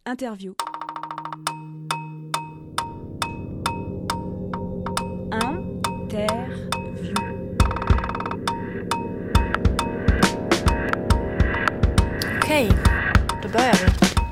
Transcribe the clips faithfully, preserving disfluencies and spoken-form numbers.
Interview. Interview. Okej, då börjar vi.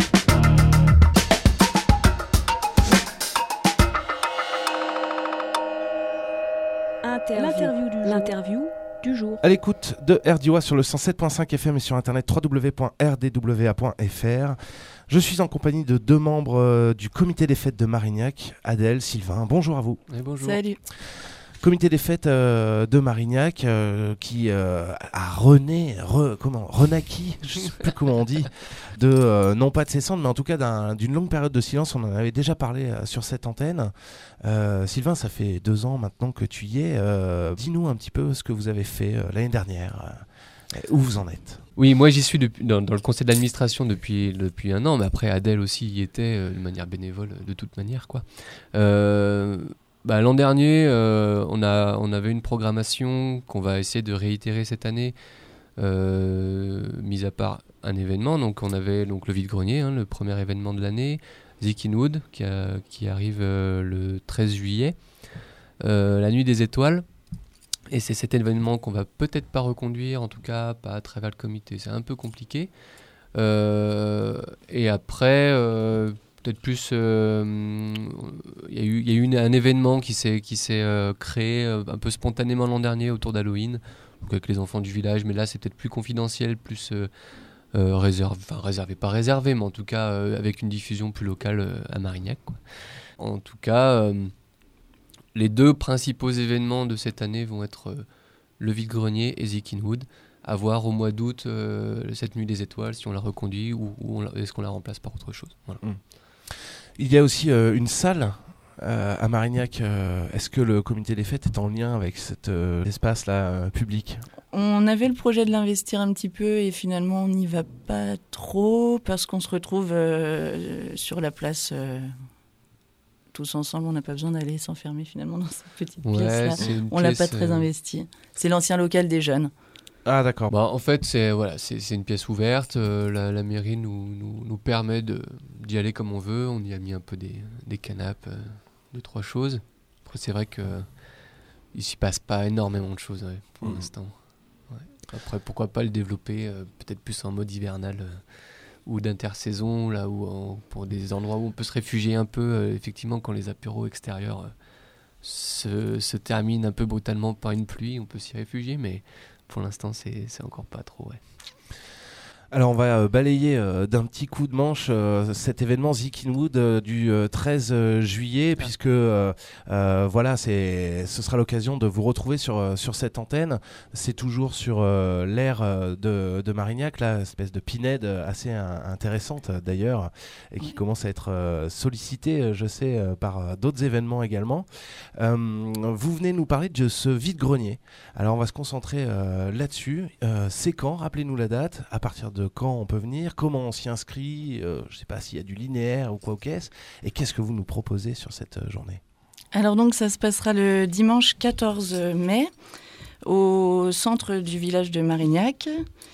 Interview. L'interview du jour. L'interview du jour. À l'écoute de R D W A sur le cent sept virgule cinq F M et sur internet w w w point r d w a point f r. Je suis en compagnie de deux membres euh, du comité des fêtes de Marignac, Adèle, Sylvain. Bonjour à vous. Et bonjour. Salut. Comité des fêtes euh, de Marignac euh, qui euh, a rené, re, comment, renaquis, je ne sais plus comment on dit, de, euh, non pas de ses cendres, mais en tout cas d'un, d'une longue période de silence. On en avait déjà parlé euh, sur cette antenne. Euh, Sylvain, ça fait deux ans maintenant que tu y es. Euh, dis-nous un petit peu ce que vous avez fait euh, l'année dernière, euh, où vous en êtes. Oui, moi j'y suis depuis, dans, dans le conseil d'administration depuis, depuis un an, mais après Adèle aussi y était euh, de manière bénévole, de toute manière, quoi. Euh, Bah, l'an dernier, euh, on, a, on avait une programmation qu'on va essayer de réitérer cette année, euh, mis à part un événement. Donc, on avait donc, le vide-grenier, hein, le premier événement de l'année, Zik in Wood, qui, a, qui arrive euh, le treize juillet, euh, la nuit des étoiles. Et c'est cet événement qu'on va peut-être pas reconduire, en tout cas pas à travers le comité. C'est un peu compliqué. Euh, et après... Euh, peut-être plus, il euh, y a eu, y a eu une, un événement qui s'est, qui s'est euh, créé euh, un peu spontanément l'an dernier autour d'Halloween, donc avec les enfants du village, mais là c'est peut-être plus confidentiel, plus euh, euh, réservé, enfin réservé, pas réservé, mais en tout cas euh, avec une diffusion plus locale euh, à Marignac, quoi. En tout cas, euh, les deux principaux événements de cette année vont être euh, le vide-grenier et Zik in Wood, à voir au mois d'août, euh, cette nuit des étoiles, si on la reconduit ou, ou on la, est-ce qu'on la remplace par autre chose. Voilà. Mmh. Il y a aussi euh, une salle euh, à Marignac. Euh, est-ce que le comité des fêtes est en lien avec cet euh, espace-là euh, public ? On avait le projet de l'investir un petit peu et finalement on n'y va pas trop parce qu'on se retrouve euh, sur la place euh, tous ensemble. On n'a pas besoin d'aller s'enfermer finalement dans cette petite Ouais, pièce-là. On l'a pas très euh... investi. C'est l'ancien local des jeunes. Ah d'accord. Bah, en fait, c'est, voilà, c'est, c'est une pièce ouverte. Euh, la, la mairie nous, nous, nous permet de, d'y aller comme on veut. On y a mis un peu des, des canapes, euh, deux, trois choses. Après, c'est vrai qu'il ne s'y passe pas énormément de choses, ouais, pour mmh. l'instant. Ouais. Après, pourquoi pas le développer euh, peut-être plus en mode hivernal euh, ou d'intersaison, là où en, pour des endroits où on peut se réfugier un peu, euh, effectivement, quand les apéros extérieurs euh, se, se terminent un peu brutalement par une pluie, on peut s'y réfugier, mais pour l'instant, c'est, c'est encore pas trop, ouais. Alors on va euh, balayer euh, d'un petit coup de manche euh, cet événement Zik in Wood euh, du euh, treize juillet, puisque euh, euh, voilà, c'est, ce sera l'occasion de vous retrouver sur, euh, sur cette antenne. C'est toujours sur euh, l'aire euh, de, de Marignac, là, espèce de pinède assez un, intéressante euh, d'ailleurs, et qui commence à être euh, sollicitée, euh, je sais, euh, par euh, d'autres événements également. Euh, vous venez nous parler de ce vide-grenier. Alors on va se concentrer euh, là-dessus. Euh, c'est quand ? Rappelez-nous la date, à partir de quand on peut venir, comment on s'y inscrit, euh, je ne sais pas s'il y a du linéaire ou quoi au caisse, et qu'est-ce que vous nous proposez sur cette euh, journée ? Alors donc ça se passera le dimanche quatorze mai au centre du village de Marignac.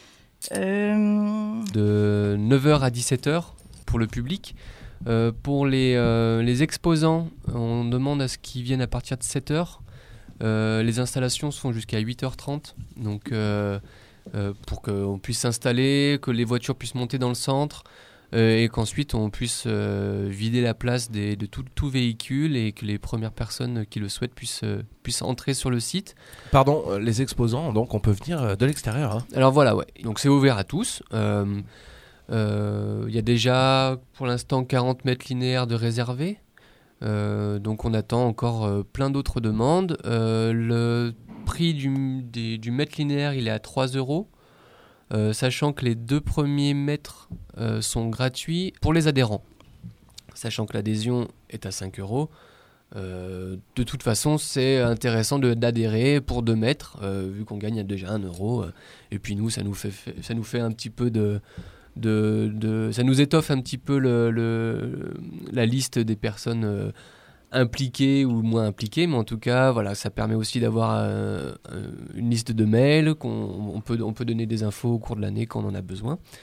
Euh... De neuf heures à dix-sept heures pour le public. Euh, pour les, euh, les exposants, on demande à ce qu'ils viennent à partir de sept heures. Euh, les installations se font jusqu'à huit heures trente, donc euh, euh, pour qu'on puisse s'installer, que les voitures puissent monter dans le centre euh, et qu'ensuite on puisse euh, vider la place des, de tout, tout véhicule et que les premières personnes qui le souhaitent puissent, euh, puissent entrer sur le site. Pardon, euh, les exposants, donc on peut venir euh, de l'extérieur, hein. Alors voilà, ouais. Donc c'est ouvert à tous. Il euh, euh, y a déjà pour l'instant quarante mètres linéaires de réservés. Euh, donc on attend encore euh, plein d'autres demandes. Euh, le prix du, des, du mètre linéaire, il est à trois euros, euh, sachant que les deux premiers mètres euh, sont gratuits pour les adhérents, sachant que l'adhésion est à cinq euros. Euh, de toute façon, c'est intéressant de, d'adhérer pour deux mètres, euh, vu qu'on gagne déjà un euro. Euh, et puis nous, ça nous fait, ça nous fait un petit peu de... De, de, ça nous étoffe un petit peu le, le, la liste des personnes euh, impliquées ou moins impliquées, mais en tout cas, voilà, ça permet aussi d'avoir euh, une liste de mails, qu'on on peut, on peut donner des infos au cours de l'année quand on en a besoin.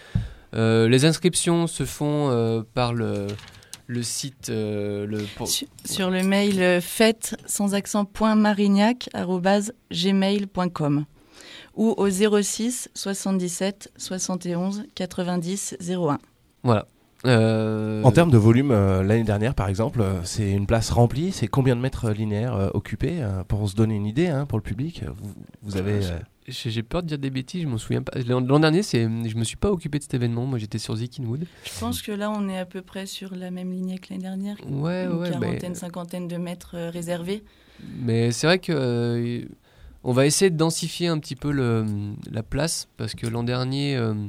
Euh, les inscriptions se font euh, par le, le site... Euh, le, pour... sur, sur le mail euh, fête sans accent point marignac arobase gmail point com ou au zéro six soixante-dix-sept soixante et onze quatre-vingt-dix zéro un. Voilà. Euh... En termes de volume, euh, l'année dernière par exemple, euh, c'est une place remplie. C'est combien de mètres linéaires euh, occupés euh, pour se donner une idée hein, pour le public. Vous, vous avez. Euh... J'ai, j'ai peur de dire des bêtises, je m'en souviens pas. L'an, l'an dernier, c'est, je me suis pas occupé de cet événement. Moi, j'étais sur Zickenwood. Je pense que là, on est à peu près sur la même lignée que l'année dernière. Ouais, une ouais, quarantaine, mais... cinquantaine de mètres euh, réservés. Mais c'est vrai que euh, on va essayer de densifier un petit peu le, la place parce que l'an dernier. Euh,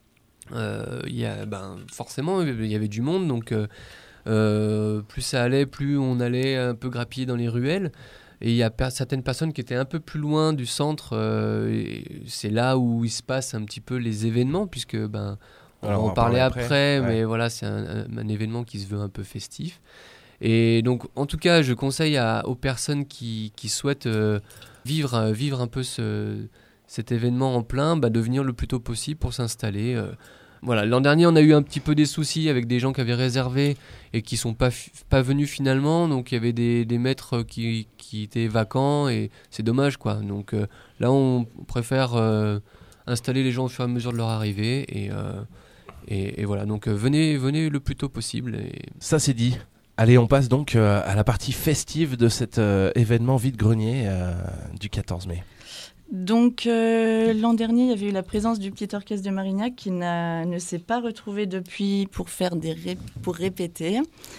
Euh, y a, ben, forcément il y avait du monde donc euh, euh, plus ça allait, plus on allait un peu grappiller dans les ruelles et il y a per- certaines personnes qui étaient un peu plus loin du centre euh, et c'est là où il se passe un petit peu les événements puisque ben, on Alors, va en on va parler parler après, après mais ouais. voilà c'est un, un, un événement qui se veut un peu festif et donc en tout cas je conseille à, aux personnes qui, qui souhaitent euh, vivre, vivre un peu ce cet événement en plein, bah, de venir le plus tôt possible pour s'installer. Euh, voilà. L'an dernier, on a eu un petit peu des soucis avec des gens qui avaient réservé et qui ne sont pas, fi- pas venus finalement. Donc, il y avait des, des maîtres qui, qui étaient vacants et c'est dommage, quoi. Donc, euh, là, on préfère euh, installer les gens au fur et à mesure de leur arrivée. Et, euh, et, et voilà. Donc, euh, venez, venez le plus tôt possible. Et... Ça, c'est dit. Allez, on passe donc euh, à la partie festive de cet euh, événement vide-grenier euh, du quatorze mai. Donc euh, l'an dernier, il y avait eu la présence du petit orchestre de Marignac qui n'a, ne s'est pas retrouvé depuis pour, faire des ré- pour répéter.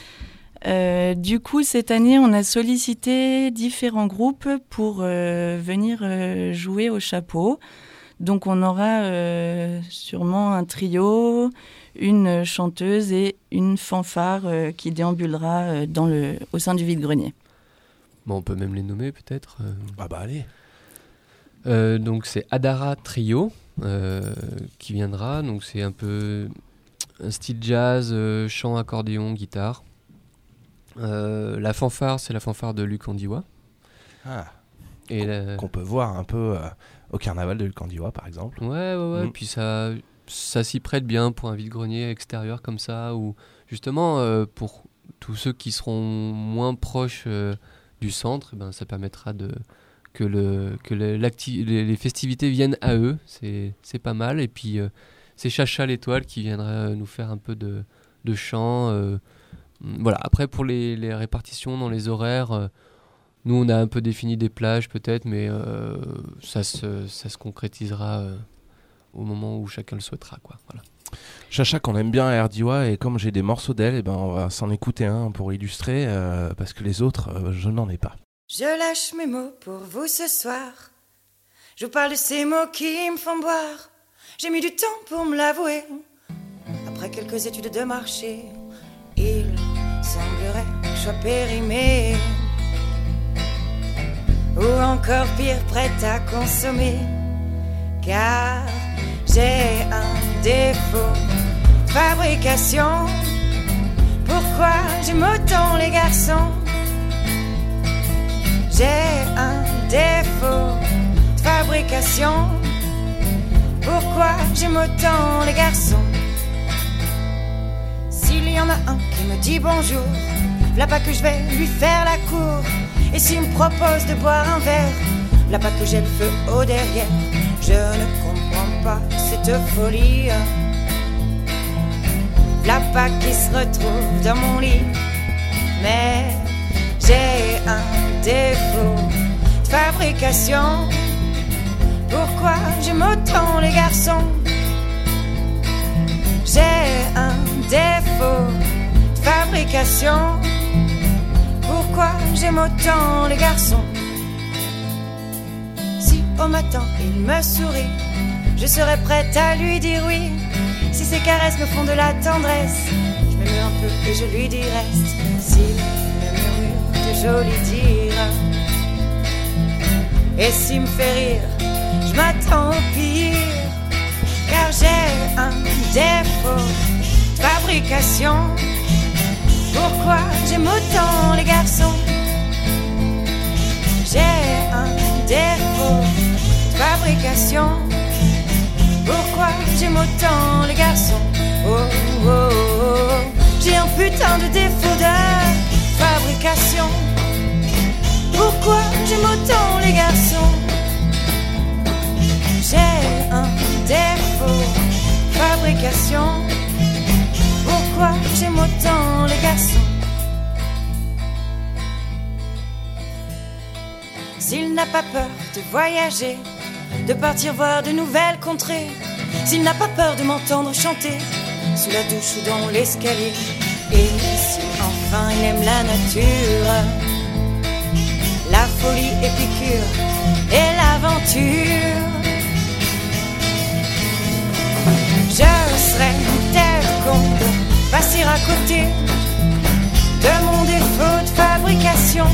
Euh, du coup, cette année, on a sollicité différents groupes pour euh, venir euh, jouer au chapeau. Donc on aura euh, sûrement un trio, une chanteuse et une fanfare euh, qui déambulera euh, dans le, au sein du vide-grenier. Bon, on peut même les nommer peut-être. Euh... Ah bah allez. Euh, donc c'est Adara Trio euh, qui viendra. Donc c'est un peu un style jazz, euh, chant, accordéon, guitare. Euh, la fanfare, c'est la fanfare de Luc Andiwa. Ah. Et qu'on, la... qu'on peut voir un peu euh, au carnaval de Luc Andiwa par exemple. Ouais, ouais, ouais. Mm. Puis ça, ça s'y prête bien pour un vide-grenier extérieur comme ça, ou justement euh, pour tous ceux qui seront moins proches euh, du centre, eh ben, ça permettra de que, le, que le, l'acti- les, les festivités viennent à eux, c'est, c'est pas mal. Et puis euh, c'est Chacha l'étoile qui viendra nous faire un peu de, de chant. Euh, voilà. Après pour les, les répartitions dans les horaires, euh, nous on a un peu défini des plages peut-être, mais euh, ça, se, ça se concrétisera euh, au moment où chacun le souhaitera, quoi. Voilà. Chacha qu'on aime bien à Erdiwa, et comme j'ai des morceaux d'elle, eh ben on va s'en écouter un pour illustrer, euh, parce que les autres, euh, je n'en ai pas. Je lâche mes mots pour vous ce soir. Je vous parle de ces mots qui me font boire. J'ai mis du temps pour me l'avouer. Après quelques études de marché, il semblerait que je sois périmé, ou encore pire, prête à consommer. Car j'ai un défaut de fabrication. Pourquoi j'aime autant les garçons? J'ai un défaut de fabrication. Pourquoi j'aime autant les garçons? S'il y en a un qui me dit bonjour, là pas que je vais lui faire la cour. Et s'il me propose de boire un verre, là pas que j'ai le feu au derrière. Je ne comprends pas cette folie. Là pas qui se retrouve dans mon lit. Mais j'ai un défaut de fabrication. Pourquoi j'aime autant les garçons? J'ai un défaut de fabrication. Pourquoi j'aime autant les garçons? Si au matin il me sourit, je serai prête à lui dire oui. Si ses caresses me font de la tendresse, je me mets un peu et je lui dis reste. S'il me murmure de jolis dires, et s'il me fait rire, je m'attends au pire. Car j'ai un défaut de fabrication. Pourquoi j'aime autant les garçons? J'ai un défaut de fabrication. Pourquoi j'aime autant les garçons? Oh, oh, oh. J'ai un putain de défaut de fabrication. Pourquoi j'aime autant les garçons? J'ai un défaut de fabrication. Pourquoi j'aime autant les garçons? S'il n'a pas peur de voyager, de partir voir de nouvelles contrées, s'il n'a pas peur de m'entendre chanter sous la douche ou dans l'escalier, et si enfin il aime la nature, la folie épicure et l'aventure, je serais tête con de passer à côté de mon défaut de fabrication.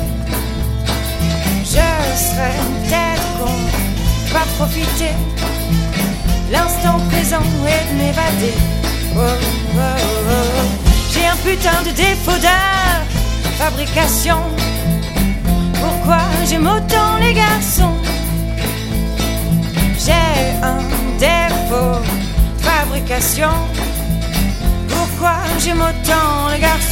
Je serais tête con de pas profiter l'instant présent et de m'évader. Oh, oh, oh. J'ai un putain de défaut de fabrication. Pourquoi j'aime autant les garçons? J'ai un défaut de fabrication. Pourquoi j'aime autant les garçons?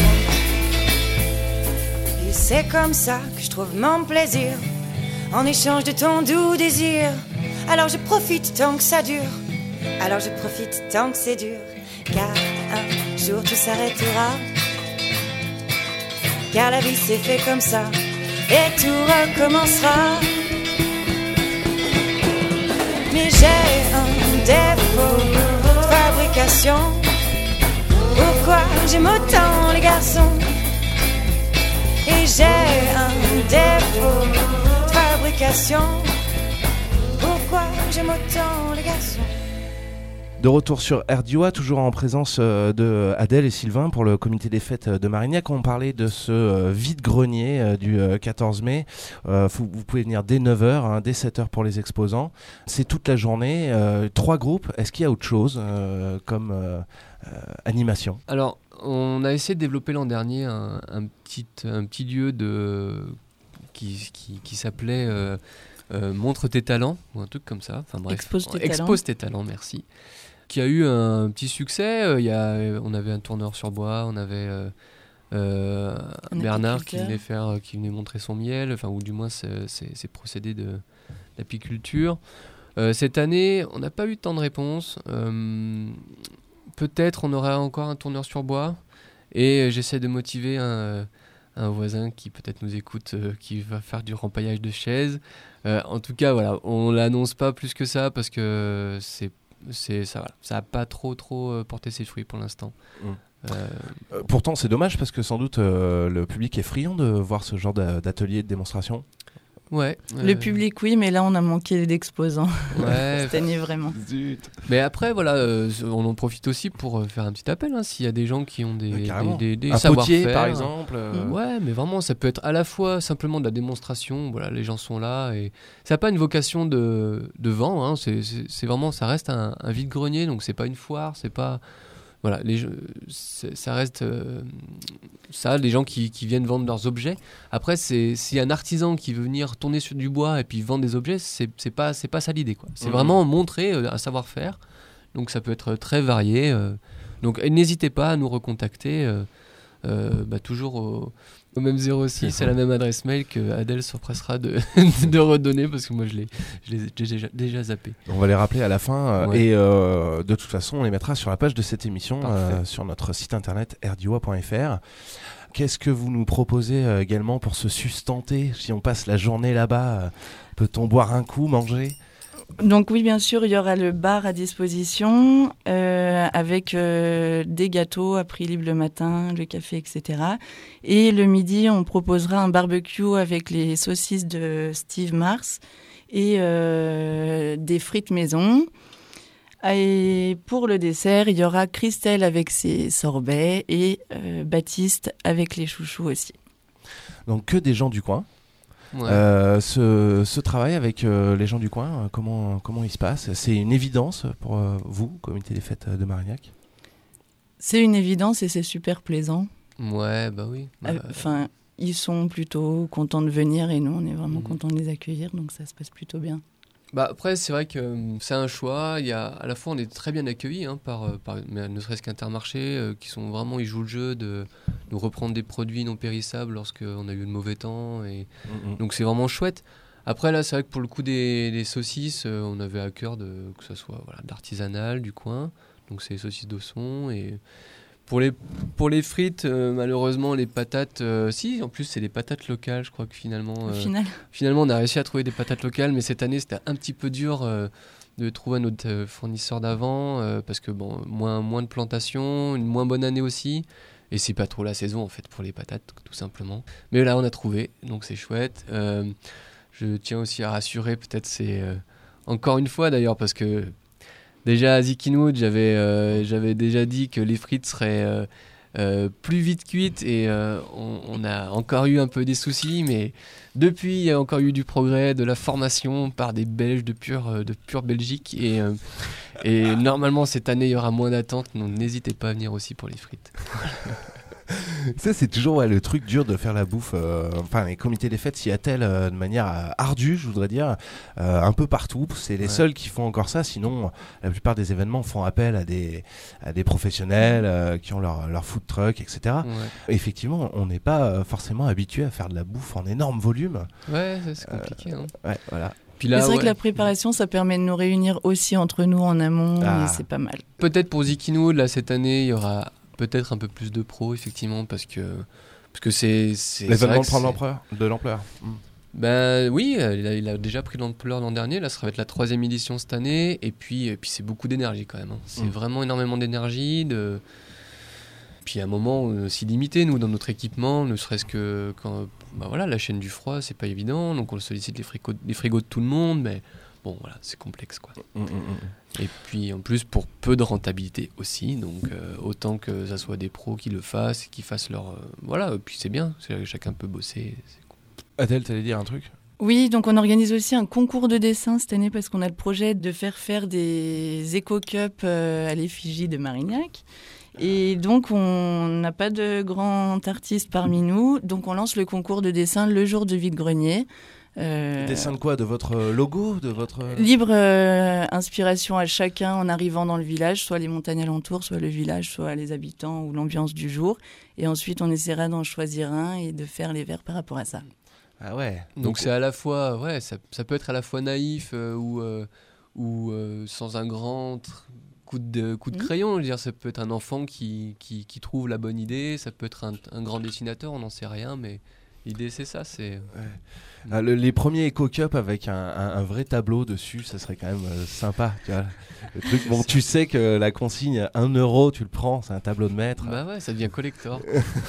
Et c'est comme ça que je trouve mon plaisir, en échange de ton doux désir. Alors je profite tant que ça dure, alors je profite tant que c'est dur, car un jour tout s'arrêtera, car la vie c'est fait comme ça, et tout recommencera. Mais j'ai un défaut de fabrication. Pourquoi j'aime autant les garçons? Et j'ai un défaut de fabrication. Pourquoi j'aime autant les garçons? De retour sur R D O A, toujours en présence euh, de Adèle et Sylvain pour le comité des fêtes de Marignac. On parlait de ce euh, vide-grenier euh, du euh, quatorze mai. Euh, vous, vous pouvez venir dès neuf heures, hein, dès sept heures pour les exposants. C'est toute la journée. Euh, trois groupes. Est-ce qu'il y a autre chose euh, comme euh, euh, animation? Alors, on a essayé de développer l'an dernier un, un, petit, un petit lieu de, qui, qui, qui s'appelait euh, euh, Montre tes talents, ou un truc comme ça. Enfin bref, Expose tes Expose talents. tes talents, merci. Qui a eu un petit succès. Euh, y a, on avait un tourneur sur bois, on avait euh, euh, Bernard qui venait, faire, qui venait montrer son miel, enfin, ou du moins ses, ses, ses procédés de, d'apiculture. Euh, cette année, on n'a pas eu tant de réponses. Euh, peut-être on aura encore un tourneur sur bois. Et j'essaie de motiver un, un voisin qui peut-être nous écoute, euh, qui va faire du rempaillage de chaises. Euh, en tout cas, voilà, on ne l'annonce pas plus que ça parce que c'est C'est, ça n'a ça pas trop, trop euh, porté ses fruits pour l'instant. Mmh. Euh... Euh, pourtant, c'est dommage parce que sans doute euh, le public est friand de voir ce genre d'a- d'atelier, de démonstration. Ouais. Le euh... public, oui, mais là, on a manqué d'exposants. Ouais, cette année, vraiment. Zut. Mais après, voilà, euh, on en profite aussi pour faire un petit appel. Hein, s'il y a des gens qui ont des, ouais, des, des, des un savoir-faire. potier, par exemple. Euh... Ouais, mais vraiment, ça peut être à la fois simplement de la démonstration. Voilà, les gens sont là et ça n'a pas une vocation de, de vent. Hein, c'est, c'est, c'est vraiment, ça reste un, un vide-grenier, donc c'est pas une foire, c'est pas. Voilà, les, ça reste euh, ça, les gens qui, qui viennent vendre leurs objets. Après, c'est, s'il y a un artisan qui veut venir tourner sur du bois et puis vendre des objets, c'est, c'est, pas, c'est pas ça l'idée, quoi. C'est mmh. vraiment montrer euh, un savoir-faire. Donc ça peut être très varié. Euh, donc n'hésitez pas à nous recontacter, euh, euh, bah, toujours au, au même zéro six, c'est la même adresse mail que Adèle s'empressera de, de redonner parce que moi je l'ai, je l'ai déjà, déjà zappé. On va les rappeler à la fin euh, ouais. et euh, de toute façon on les mettra sur la page de cette émission euh, sur notre site internet r d o a point f r. Qu'est-ce que vous nous proposez euh, également pour se sustenter si on passe la journée là-bas? euh, Peut-on boire un coup, manger? Donc oui, bien sûr, il y aura le bar à disposition euh, avec euh, des gâteaux à prix libre le matin, le café, et cetera. Et le midi, on proposera un barbecue avec les saucisses de Steve Mars et euh, des frites maison. Et pour le dessert, il y aura Christelle avec ses sorbets et euh, Baptiste avec les chouchous aussi. Donc que des gens du coin. Ouais. Euh, ce, ce travail avec euh, les gens du coin, euh, comment, comment il se passe? C'est une évidence pour euh, vous, comité des fêtes de Marignac? C'est une évidence et c'est super plaisant. Ouais, bah oui. Enfin, bah... ils sont plutôt contents de venir et nous, on est vraiment mmh. contents de les accueillir, donc ça se passe plutôt bien. Bah après, c'est vrai que euh, c'est un choix. Il y a, à la fois, on est très bien accueillis hein, par, euh, par mais ne serait-ce qu'Intermarché, euh, qui sont vraiment, ils jouent le jeu de nous reprendre des produits non périssables lorsqu'on a eu le mauvais temps. Et mmh. Donc c'est vraiment chouette. Après là, c'est vrai que pour le coup des, des saucisses, euh, on avait à cœur de, que ce soit voilà, d'artisanal du coin. Donc c'est les saucisses d'Ausson. Et pour les, pour les frites, euh, malheureusement, les patates... Euh, si, en plus, c'est des patates locales, je crois que finalement... Euh, Au final. Finalement, on a réussi à trouver des patates locales, mais cette année, c'était un petit peu dur euh, de trouver notre euh, fournisseur d'avant, euh, parce que, bon, moins, moins de plantation, une moins bonne année aussi, et c'est pas trop la saison, en fait, pour les patates, tout simplement. Mais là, on a trouvé, donc c'est chouette. Euh, je tiens aussi à rassurer, peut-être, c'est... Euh, encore une fois, d'ailleurs, parce que... Déjà à Zikinwood, j'avais, euh, j'avais déjà dit que les frites seraient euh, euh, plus vite cuites et euh, on, on a encore eu un peu des soucis, mais depuis il y a encore eu du progrès, de la formation par des Belges de pure, de pure Belgique et, euh, et normalement cette année il y aura moins d'attentes, donc n'hésitez pas à venir aussi pour les frites. Ça, c'est toujours ouais, le truc dur de faire la bouffe. Euh, enfin, les comités des fêtes s'y attellent euh, de manière euh, ardue, je voudrais dire, euh, un peu partout. C'est les ouais. seuls qui font encore ça. Sinon, la plupart des événements font appel à des, à des professionnels euh, qui ont leur, leur food truck, et cetera. Ouais. Effectivement, on n'est pas euh, forcément habitué à faire de la bouffe en énorme volume. Ouais, c'est compliqué. Euh, hein. Ouais, voilà. Puis là, c'est vrai ouais. que la préparation, ça permet de nous réunir aussi entre nous en amont, ah. et c'est pas mal. Peut-être pour Zikinwood, là, cette année, il y aura peut-être un peu plus de pros, effectivement, parce que, parce que c'est... c'est l'événement prend l'ampleur, de l'ampleur. Mm. Ben oui, il a, il a déjà pris de l'ampleur l'an dernier, là, ça va être la troisième édition cette année, et puis, et puis c'est beaucoup d'énergie quand même. Hein. C'est mm. vraiment énormément d'énergie, de... puis à un moment aussi limité, nous, dans notre équipement, ne serait-ce que quand... Ben voilà, la chaîne du froid, c'est pas évident, donc on sollicite les frigos, les frigos de tout le monde, mais... Bon, voilà, c'est complexe, quoi. Mmh, mmh. Et puis, en plus, pour peu de rentabilité aussi. Donc, euh, autant que ça soit des pros qui le fassent, qui fassent leur... Euh, voilà, et puis c'est bien. C'est, chacun peut bosser. C'est cool. Adèle, t'allais dire un truc ? Oui, donc on organise aussi un concours de dessin cette année parce qu'on a le projet de faire faire des éco-cups euh, à l'effigie de Marignac. Et donc, on n'a pas de grand artiste parmi nous. Donc, on lance le concours de dessin le jour du vide-grenier. Euh, Dessin de quoi ? De votre logo, de votre... Libre euh, inspiration à chacun en arrivant dans le village, soit les montagnes alentours, soit le village, soit les habitants ou l'ambiance du jour. Et ensuite, on essaiera d'en choisir un et de faire les verres par rapport à ça. Ah ouais. Donc, Donc c'est à la fois, ouais, ça, ça peut être à la fois naïf euh, ou, euh, ou euh, sans un grand tr- coup de, coup de mmh. crayon. Je veux dire, ça peut être un enfant qui, qui, qui trouve la bonne idée, ça peut être un, un grand dessinateur, on n'en sait rien, mais l'idée c'est ça, c'est... Ouais. Ah, le, les premiers Eco-Cup avec un, un, un vrai tableau dessus, ça serait quand même euh, sympa. Tu vois, le truc, bon, tu sais que la consigne, un euro, tu le prends, c'est un tableau de maître. Bah ouais, ça devient collector.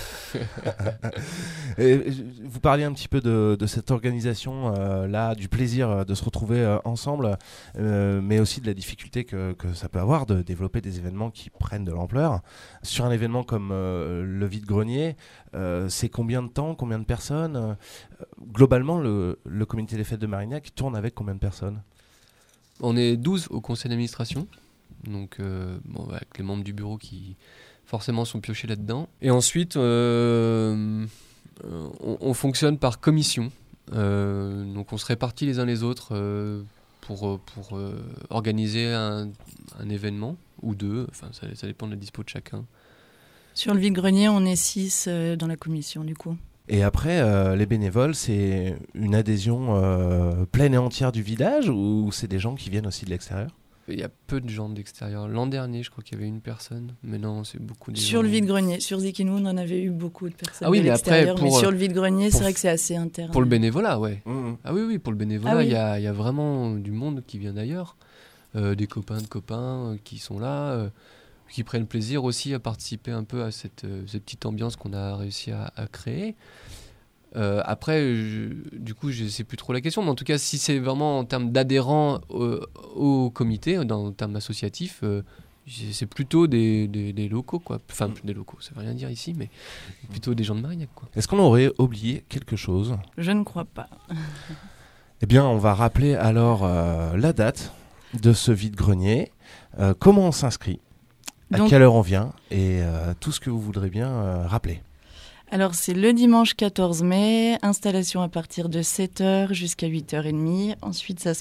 Et, vous parliez un petit peu de, de cette organisation, euh, là, du plaisir de se retrouver euh, ensemble, euh, mais aussi de la difficulté que, que ça peut avoir de développer des événements qui prennent de l'ampleur. Sur un événement comme euh, le vide-grenier, euh, c'est combien de temps, combien de personnes euh, Globalement, le, le comité des fêtes de Marignac tourne avec combien de personnes ? On est douze au conseil d'administration, donc euh, bon, avec les membres du bureau qui forcément sont piochés là-dedans. Et ensuite, euh, on, on fonctionne par commission, euh, donc on se répartit les uns les autres euh, pour, pour euh, organiser un, un événement ou deux, enfin ça, ça dépend de la dispo de chacun. Sur le vide-grenier, on est six euh, dans la commission du coup. Et après, euh, les bénévoles, c'est une adhésion euh, pleine et entière du village ou c'est des gens qui viennent aussi de l'extérieur ? Il y a peu de gens de l'extérieur. L'an dernier, je crois qu'il y avait une personne, mais non, c'est beaucoup de Sur gens. le vide-grenier, sur Zikinwood, on en avait eu beaucoup de personnes ah oui, de mais l'extérieur, après, pour, mais sur le vide-grenier, c'est vrai que c'est assez interne. Pour le bénévolat, ouais. Mmh. Ah oui, oui, pour le bénévolat, il ah oui. y, y a vraiment du monde qui vient d'ailleurs, euh, des copains de copains euh, qui sont là, euh, qui prennent plaisir aussi à participer un peu à cette, euh, cette petite ambiance qu'on a réussi à, à créer. Euh, après, je, du coup, je ne sais plus trop la question, mais en tout cas, si c'est vraiment en termes d'adhérents au, au comité, dans, en termes associatifs, euh, c'est plutôt des, des, des locaux, quoi. Enfin, des locaux, ça ne veut rien dire ici, mais plutôt des gens de Marignac, quoi. Est-ce qu'on aurait oublié quelque chose ? Je ne crois pas. Eh bien, on va rappeler alors euh, la date de ce vide-grenier, euh, comment on s'inscrit, à Donc, quelle heure on vient, et euh, tout ce que vous voudrez bien euh, rappeler. Alors, c'est le dimanche quatorze mai, installation à partir de sept heures jusqu'à huit heures trente. Ensuite, ça se passe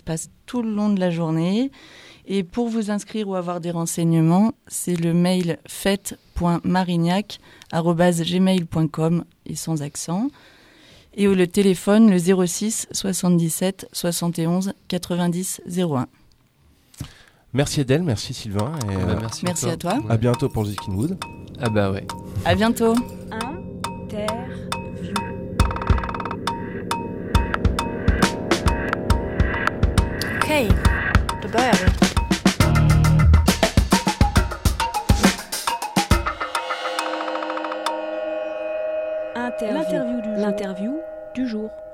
tout le long de la journée. Et pour vous inscrire ou avoir des renseignements, c'est le mail fête point marignac arobase gmail point com et sans accent. Et le téléphone, le zéro six soixante-dix-sept soixante et onze quatre-vingt-dix zéro un. Merci Edel, merci Sylvain. Et ah bah merci merci à toi. Ouais. À bientôt pour Zik in Wood. Ah bah ouais. À bientôt. Interview. Okay, då börjar vi. Interview. L'interview du jour.